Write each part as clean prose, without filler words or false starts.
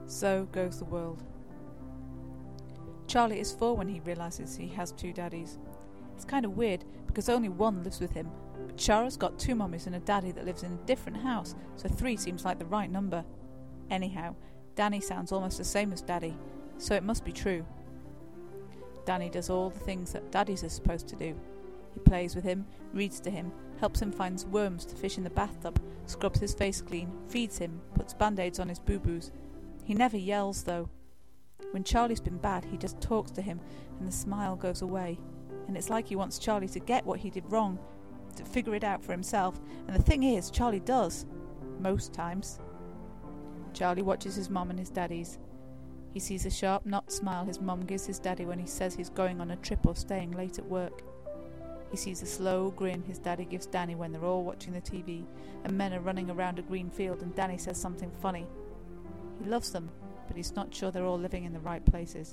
So goes the world. Charlie is 4 when he realises he has 2 daddies. It's kind of weird because only one lives with him, but Chara's got 2 mummies and a daddy that lives in a different house, so 3 seems like the right number. Anyhow, Danny sounds almost the same as Daddy, so it must be true. Danny does all the things that daddies are supposed to do. He plays with him, reads to him, helps him find worms to fish in the bathtub, scrubs his face clean, feeds him, puts band-aids on his boo-boos. He never yells, though. When Charlie's been bad, he just talks to him, and the smile goes away. And it's like he wants Charlie to get what he did wrong, to figure it out for himself. And the thing is, Charlie does. Most times. Charlie watches his mum and his daddies. He sees the sharp, not smile his mum gives his daddy when he says he's going on a trip or staying late at work. He sees the slow grin his daddy gives Danny when they're all watching the TV, and men are running around a green field and Danny says something funny. He loves them, but he's not sure they're all living in the right places.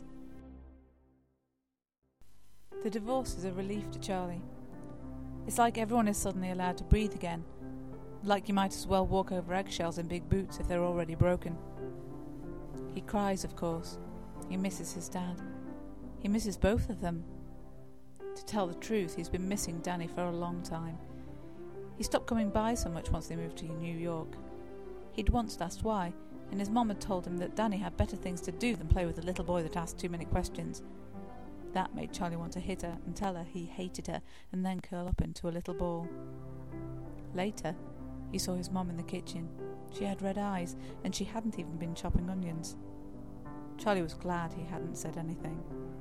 The divorce is a relief to Charlie. It's like everyone is suddenly allowed to breathe again. Like you might as well walk over eggshells in big boots if they're already broken. He cries, of course. He misses his dad. He misses both of them. To tell the truth, he's been missing Danny for a long time. He stopped coming by so much once they moved to New York. He'd once asked why, and his mum had told him that Danny had better things to do than play with a little boy that asked too many questions. That made Charlie want to hit her and tell her he hated her and then curl up into a little ball. Later, he saw his mum in the kitchen. She had red eyes, and she hadn't even been chopping onions. Charlie was glad he hadn't said anything.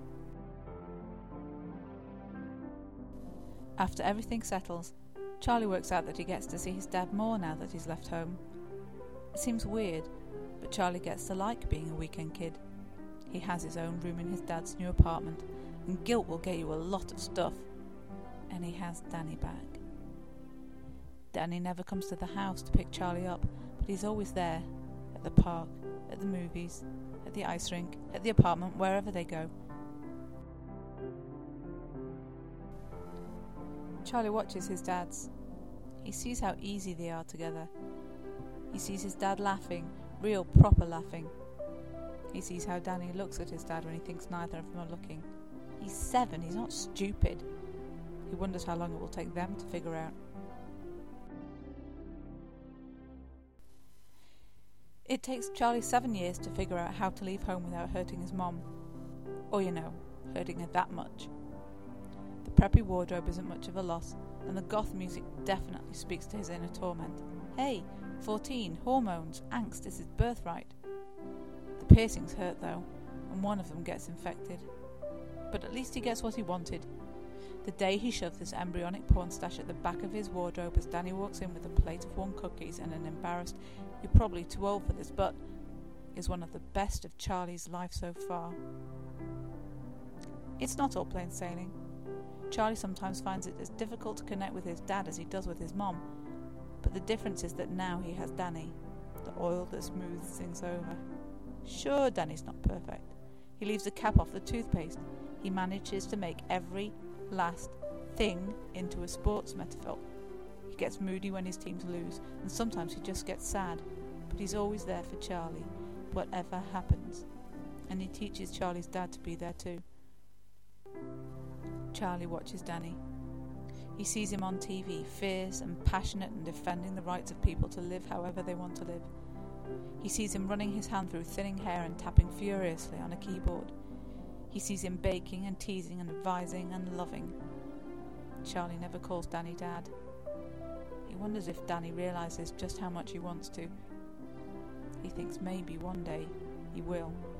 After everything settles, Charlie works out that he gets to see his dad more now that he's left home. It seems weird, but Charlie gets to like being a weekend kid. He has his own room in his dad's new apartment, and guilt will get you a lot of stuff. And he has Danny back. Danny never comes to the house to pick Charlie up, but he's always there, at the park, at the movies, at the ice rink, at the apartment, wherever they go. Charlie watches his dads. He sees how easy they are together. He sees his dad laughing, real proper laughing. He sees how Danny looks at his dad when he thinks neither of them are looking. He's 7, he's not stupid. He wonders how long it will take them to figure out. It takes Charlie 7 years to figure out how to leave home without hurting his mom. Or, hurting her that much. The preppy wardrobe isn't much of a loss, and the goth music definitely speaks to his inner torment. Hey, 14, hormones, angst is his birthright. The piercings hurt though, and one of them gets infected. But at least he gets what he wanted. The day he shoves this embryonic porn stash at the back of his wardrobe as Danny walks in with a plate of warm cookies and an embarrassed, "You're probably too old for this, but," is one of the best of Charlie's life so far. It's not all plain sailing. Charlie sometimes finds it as difficult to connect with his dad as he does with his mom, but the difference is that now he has Danny, the oil that smooths things over. Sure, Danny's not perfect. He leaves the cap off the toothpaste. He manages to make every last thing into a sports metaphor. He gets moody when his teams lose, and sometimes he just gets sad, but he's always there for Charlie, whatever happens. And he teaches Charlie's dad to be there too. Charlie watches Danny. He sees him on TV, fierce and passionate and defending the rights of people to live however they want to live. He sees him running his hand through thinning hair and tapping furiously on a keyboard. He sees him baking and teasing and advising and loving. Charlie never calls Danny Dad. He wonders if Danny realises just how much he wants to. He thinks maybe one day he will.